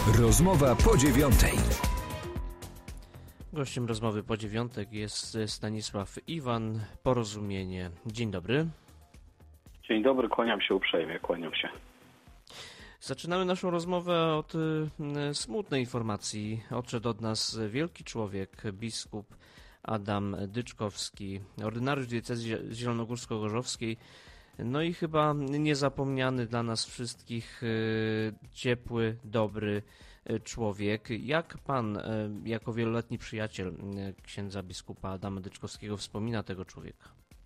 Rozmowa po 9:00. Gościem rozmowy po 9:00 jest Stanisław Iwan, Porozumienie. Dzień dobry. Dzień dobry, kłaniam się uprzejmie, kłaniam się. Zaczynamy naszą rozmowę od smutnej informacji. Odszedł od nas wielki człowiek, biskup Adam Dyczkowski, ordynariusz diecezji zielonogórsko-gorzowskiej. No i chyba niezapomniany dla nas wszystkich ciepły, dobry człowiek. Jak pan, jako wieloletni przyjaciel księdza biskupa Adama Dyczkowskiego, wspomina tego człowieka?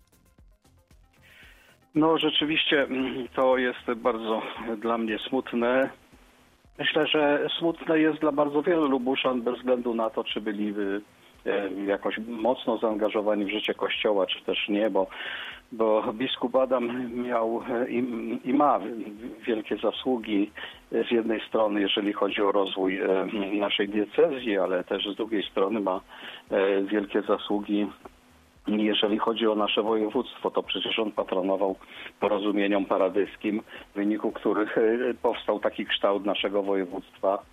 No rzeczywiście to jest bardzo dla mnie smutne. Myślę, że smutne jest dla bardzo wielu Lubuszan bez względu na to, czy byli jakoś mocno zaangażowani w życie Kościoła, czy też nie, bo biskup Adam miał i ma wielkie zasługi z jednej strony, jeżeli chodzi o rozwój naszej diecezji, ale też z drugiej strony ma wielkie zasługi, jeżeli chodzi o nasze województwo. To przecież on patronował porozumieniom paradyskim, w wyniku których powstał taki kształt naszego województwa.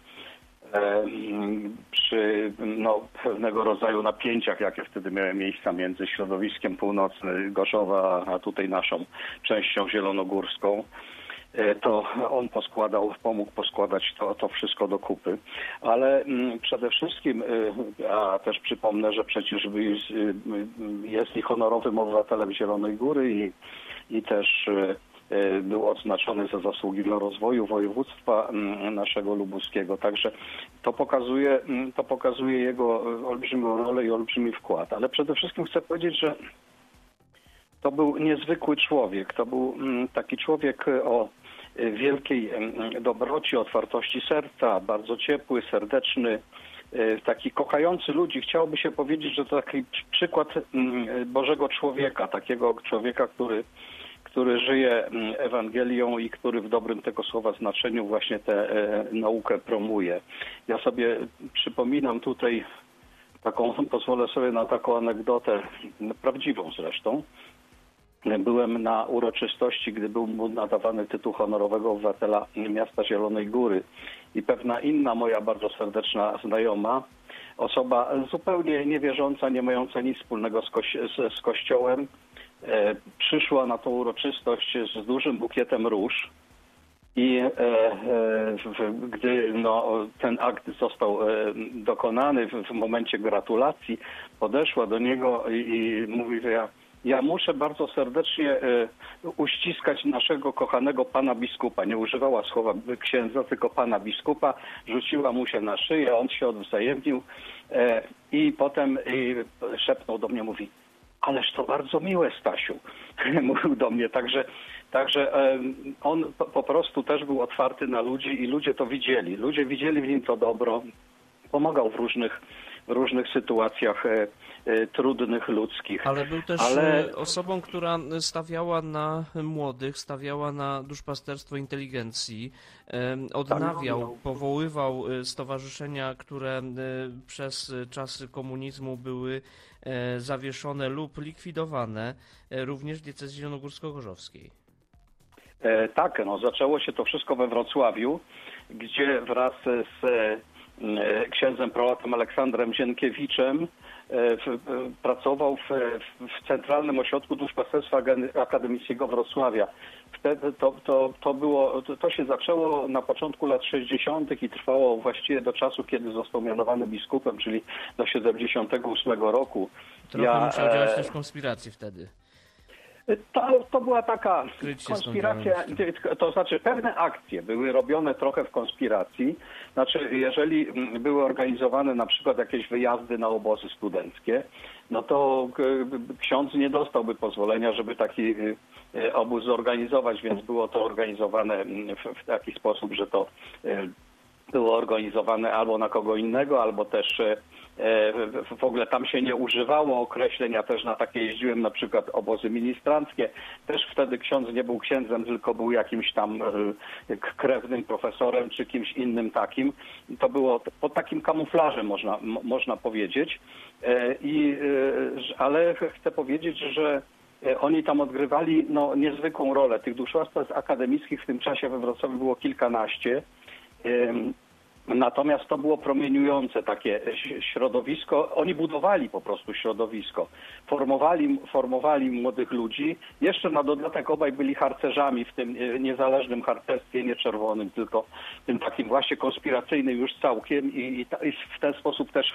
Przy pewnego rodzaju napięciach, jakie wtedy miały miejsca między środowiskiem północnym Gorzowa, a tutaj naszą częścią zielonogórską, to on pomógł poskładać to wszystko do kupy. Ale przede wszystkim, a też przypomnę, że przecież jest i honorowym obywatelem Zielonej Góry i też był odznaczony za zasługi dla rozwoju województwa naszego lubuskiego. Także to pokazuje jego olbrzymią rolę i olbrzymi wkład. Ale przede wszystkim chcę powiedzieć, że to był niezwykły człowiek. To był taki człowiek o wielkiej dobroci, otwartości serca, bardzo ciepły, serdeczny, taki kochający ludzi. Chciałoby się powiedzieć, że to taki przykład Bożego człowieka, takiego człowieka, który żyje Ewangelią i który w dobrym tego słowa znaczeniu właśnie tę naukę promuje. Ja sobie przypominam tutaj pozwolę sobie na taką anegdotę, prawdziwą zresztą. Byłem na uroczystości, gdy był mu nadawany tytuł honorowego obywatela miasta Zielonej Góry i pewna inna moja bardzo serdeczna znajoma, osoba zupełnie niewierząca, nie mająca nic wspólnego z Kościołem, przyszła na tą uroczystość z dużym bukietem róż i gdy ten akt został dokonany w momencie gratulacji, podeszła do niego i mówi, że ja muszę bardzo serdecznie uściskać naszego kochanego pana biskupa. Nie używała słowa księdza, tylko pana biskupa. Rzuciła mu się na szyję, on się odwzajemnił i potem szepnął do mnie, mówi: ależ to bardzo miłe, Stasiu, mówił do mnie. Także on po prostu też był otwarty na ludzi i ludzie to widzieli. Ludzie widzieli w nim to dobro. Pomagał w różnych sytuacjach trudnych, ludzkich. Ale był też osobą, która stawiała na młodych, stawiała na duszpasterstwo inteligencji, odnawiał, powoływał stowarzyszenia, które przez czasy komunizmu były zawieszone lub likwidowane, również w diecezji zielonogórsko-gorzowskiej. Tak, zaczęło się to wszystko we Wrocławiu, gdzie wraz z księdzem prelatem Aleksandrem Zienkiewiczem pracował w Centralnym Ośrodku Duszpasterstwa Akademickiego Wrocławia. Wtedy to się zaczęło na początku lat 60. i trwało właściwie do czasu, kiedy został mianowany biskupem, czyli do 78 roku. Trochę musiał działać też w konspiracji wtedy. To była taka konspiracja, to znaczy pewne akcje były robione trochę w konspiracji. Znaczy, jeżeli były organizowane na przykład jakieś wyjazdy na obozy studenckie, no to ksiądz nie dostałby pozwolenia, żeby taki obóz zorganizować, więc było to organizowane w taki sposób, że to było organizowane albo na kogo innego, albo też w ogóle tam się nie używało określeń. Ja też na takie jeździłem, na przykład obozy ministranckie. Też wtedy ksiądz nie był księdzem, tylko był jakimś tam krewnym profesorem czy kimś innym takim. To było pod takim kamuflażem, można powiedzieć. Ale chcę powiedzieć, że oni tam odgrywali niezwykłą rolę. Tych duszpasterstw akademickich w tym czasie we Wrocławiu było kilkanaście. Natomiast to było promieniujące takie środowisko. Oni budowali po prostu środowisko. Formowali młodych ludzi. Jeszcze na dodatek obaj byli harcerzami w tym niezależnym harcerstwie, nie czerwonym, tylko tym takim właśnie konspiracyjnym już całkiem i w ten sposób też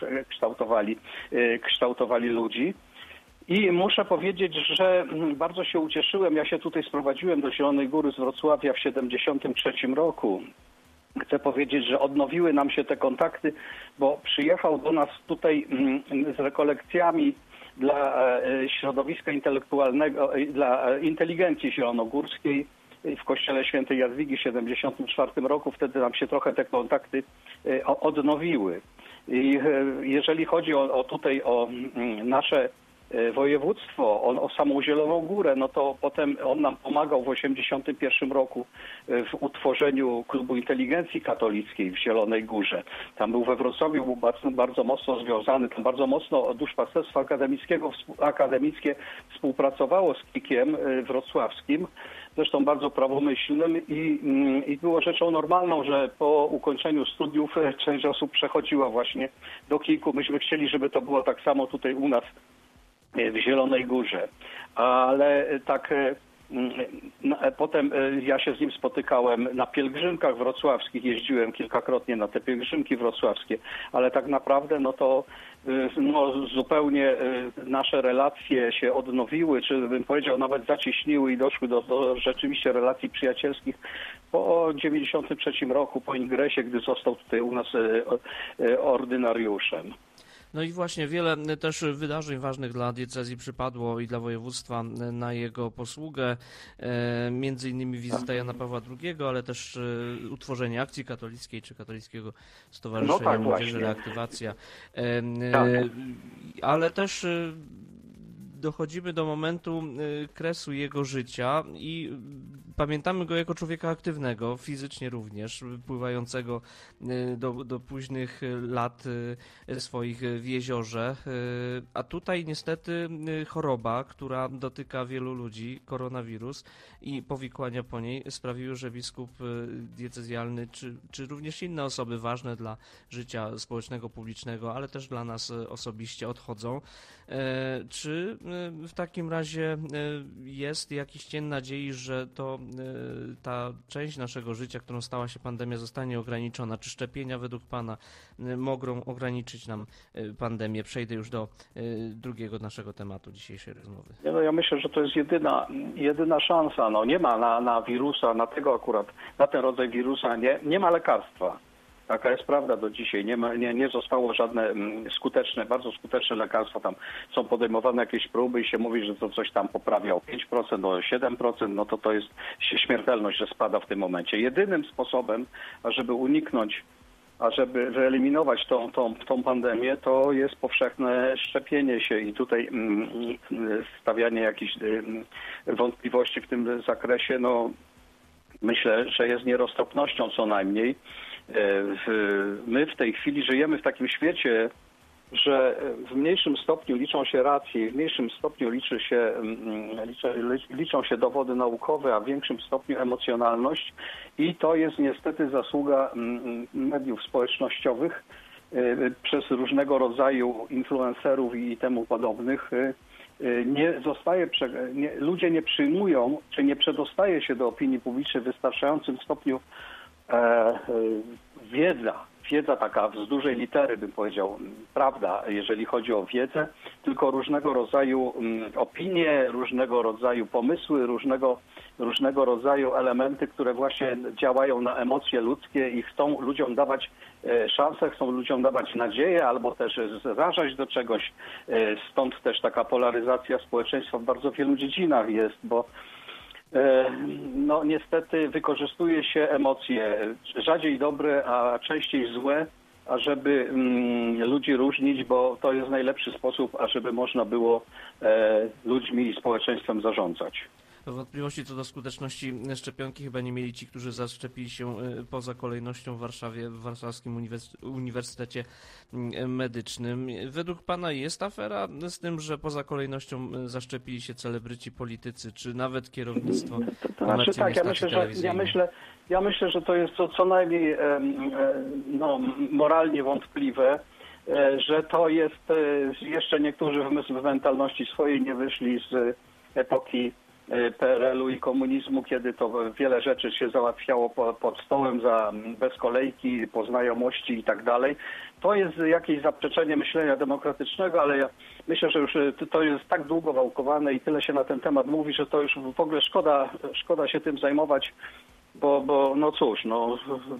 kształtowali ludzi. I muszę powiedzieć, że bardzo się ucieszyłem. Ja się tutaj sprowadziłem do Zielonej Góry z Wrocławia w 1973 roku. Chcę powiedzieć, że odnowiły nam się te kontakty, bo przyjechał do nas tutaj z rekolekcjami dla środowiska intelektualnego, dla inteligencji zielonogórskiej w Kościele Świętej Jadwigi w 1974 roku. Wtedy nam się trochę te kontakty odnowiły. I jeżeli chodzi o nasze województwo, o samą Zieloną Górę, no to potem on nam pomagał w 1981 roku w utworzeniu Klubu Inteligencji Katolickiej w Zielonej Górze. Tam był we Wrocławiu, był bardzo mocno związany, tam bardzo mocno duszpasterstwo akademickie współpracowało z KIK-iem wrocławskim, zresztą bardzo prawomyślnym i było rzeczą normalną, że po ukończeniu studiów część osób przechodziła właśnie do KIK-u. Myśmy chcieli, żeby to było tak samo tutaj u nas w Zielonej Górze, ale tak potem ja się z nim spotykałem na pielgrzymkach wrocławskich, jeździłem kilkakrotnie na te pielgrzymki wrocławskie, ale tak naprawdę zupełnie nasze relacje się odnowiły, czy bym powiedział nawet zacieśniły i doszły do rzeczywiście relacji przyjacielskich po 1993 roku, po ingresie, gdy został tutaj u nas ordynariuszem. No i właśnie wiele też wydarzeń ważnych dla diecezji przypadło i dla województwa na jego posługę, między innymi wizyta Jana Pawła II, ale też utworzenie Akcji Katolickiej czy Katolickiego Stowarzyszenia Młodzieży Reaktywacja. Tak. Ale też dochodzimy do momentu kresu jego życia i pamiętamy go jako człowieka aktywnego, fizycznie również, pływającego do późnych lat swoich w jeziorze. A tutaj niestety choroba, która dotyka wielu ludzi, koronawirus i powikłania po niej sprawiły, że biskup diecezjalny, czy również inne osoby ważne dla życia społecznego, publicznego, ale też dla nas osobiście odchodzą. Czy w takim razie jest jakiś cień nadziei, że ta część naszego życia, którą stała się pandemia, zostanie ograniczona? Czy szczepienia według Pana mogą ograniczyć nam pandemię? Przejdę już do drugiego naszego tematu dzisiejszej rozmowy. Ja myślę, że to jest jedyna szansa. Nie ma na wirusa, na ten rodzaj wirusa nie ma lekarstwa. Taka jest prawda do dzisiaj. Nie zostało żadne bardzo skuteczne lekarstwa. Tam są podejmowane jakieś próby i się mówi, że to coś tam poprawia o 5%, o 7%, no to jest śmiertelność, że spada w tym momencie. Jedynym sposobem, ażeby wyeliminować tą pandemię, to jest powszechne szczepienie się i tutaj stawianie jakichś wątpliwości w tym zakresie, myślę, że jest nieroztropnością co najmniej. My w tej chwili żyjemy w takim świecie, że w mniejszym stopniu liczą się racje, w mniejszym stopniu liczą się dowody naukowe, a w większym stopniu emocjonalność i to jest niestety zasługa mediów społecznościowych przez różnego rodzaju influencerów i temu podobnych. Ludzie nie przyjmują, czy nie przedostaje się do opinii publicznej w wystarczającym stopniu wiedza taka z dużej litery, bym powiedział, prawda, jeżeli chodzi o wiedzę, tylko różnego rodzaju opinie, różnego rodzaju pomysły, różnego rodzaju elementy, które właśnie działają na emocje ludzkie i chcą ludziom dawać szansę, chcą ludziom dawać nadzieję albo też zrażać do czegoś. Stąd też taka polaryzacja społeczeństwa w bardzo wielu dziedzinach jest, bo niestety wykorzystuje się emocje, rzadziej dobre, a częściej złe, ażeby ludzi różnić, bo to jest najlepszy sposób, ażeby można było ludźmi i społeczeństwem zarządzać. Wątpliwości co do skuteczności szczepionki chyba nie mieli ci, którzy zaszczepili się poza kolejnością w Warszawie, w Warszawskim Uniwersytecie Medycznym. Według pana jest afera z tym, że poza kolejnością zaszczepili się celebryci, politycy, czy nawet kierownictwo? To znaczy tak, ja myślę, że to jest co najmniej moralnie wątpliwe, że to jest, jeszcze niektórzy w mentalności swojej nie wyszli z epoki PRL-u i komunizmu, kiedy to wiele rzeczy się załatwiało pod stołem bez kolejki, po znajomości i tak dalej. To jest jakieś zaprzeczenie myślenia demokratycznego, ale ja myślę, że już to jest tak długo wałkowane i tyle się na ten temat mówi, że to już w ogóle szkoda się tym zajmować, bo no cóż, no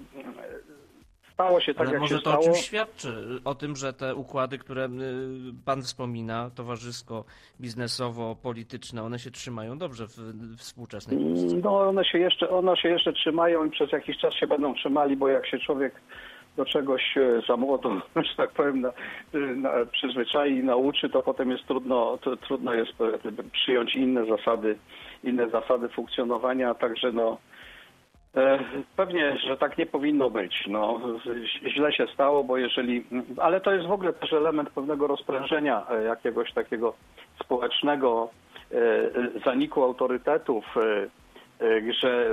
stało się tak, ale jak się stało. Może to o czymś świadczy? O tym, że te układy, które pan wspomina, towarzysko, biznesowo-polityczne, one się trzymają dobrze w współczesnej Polsce? No one się jeszcze trzymają i przez jakiś czas się będą trzymali, bo jak się człowiek do czegoś za młodo, że tak powiem, przyzwyczai i nauczy, to potem jest trudno jest przyjąć inne zasady funkcjonowania, także no pewnie, że tak nie powinno być. No, źle się stało, bo ale to jest w ogóle też element pewnego rozprężenia jakiegoś takiego społecznego zaniku autorytetów, że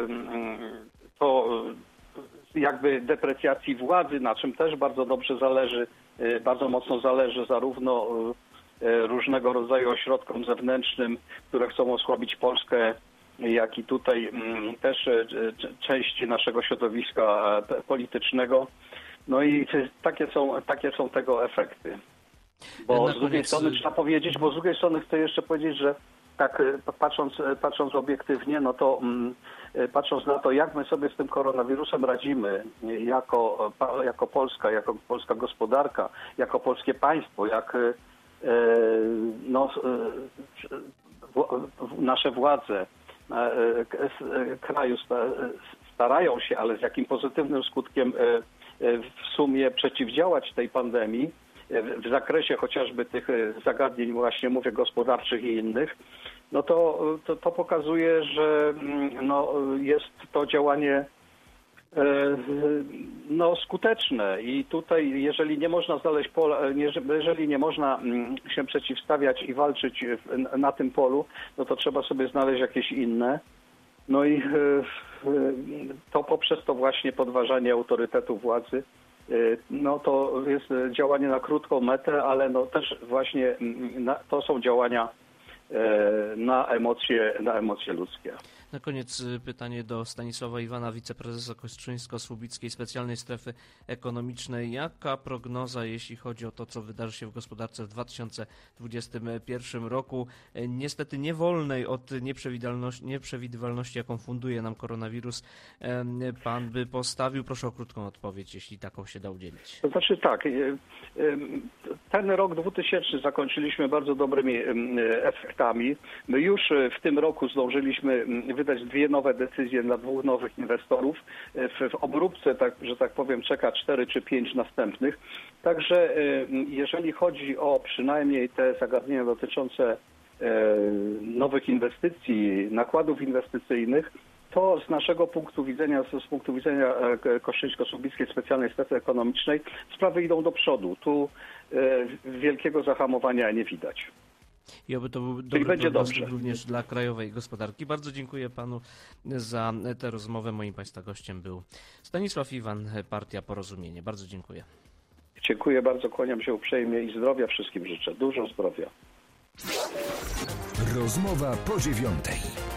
to jakby deprecjacji władzy, na czym też bardzo mocno zależy zarówno różnego rodzaju ośrodkom zewnętrznym, które chcą osłabić Polskę, jak i tutaj też część naszego środowiska politycznego. No i takie są tego efekty. Bo z drugiej strony trzeba powiedzieć, z drugiej strony chcę jeszcze powiedzieć, że tak patrząc obiektywnie, no to patrząc na to, jak my sobie z tym koronawirusem radzimy jako Polska, jako polska gospodarka, jako polskie państwo, jak nasze władze kraju starają się, ale z jakim pozytywnym skutkiem w sumie przeciwdziałać tej pandemii w zakresie chociażby tych zagadnień właśnie mówię gospodarczych i innych, no to pokazuje, że jest to działanie skuteczne i tutaj jeżeli nie można znaleźć pola, jeżeli nie można się przeciwstawiać i walczyć na tym polu, no to trzeba sobie znaleźć jakieś inne. No i to poprzez to właśnie podważanie autorytetu władzy, no to jest działanie na krótką metę, ale no też właśnie to są działania na emocje ludzkie. Na koniec pytanie do Stanisława Iwana, wiceprezesa Kostrzyńsko-Słubickiej Specjalnej Strefy Ekonomicznej. Jaka prognoza, jeśli chodzi o to, co wydarzy się w gospodarce w 2021 roku? Niestety niewolnej od nieprzewidywalności, jaką funduje nam koronawirus, pan by postawił? Proszę o krótką odpowiedź, jeśli taką się da udzielić. To znaczy tak, ten rok 2000 zakończyliśmy bardzo dobrymi efektami. My już w tym roku zdążyliśmy wydać 2 nowe decyzje dla 2 nowych inwestorów. W obróbce, że tak powiem, czeka 4 czy 5 następnych. Także jeżeli chodzi o przynajmniej te zagadnienia dotyczące nowych inwestycji, nakładów inwestycyjnych, to z naszego punktu widzenia, z punktu widzenia Kostrzyńsko-Słubickiej Specjalnej Strefy Ekonomicznej, sprawy idą do przodu. Tu wielkiego zahamowania nie widać. I oby to był dobry prognostyk również dla krajowej gospodarki. Bardzo dziękuję panu za tę rozmowę. Moim państwa gościem był Stanisław Iwan, Partia Porozumienie. Bardzo dziękuję. Dziękuję bardzo, kłaniam się uprzejmie i zdrowia wszystkim życzę. Dużo zdrowia. Rozmowa po 9:00.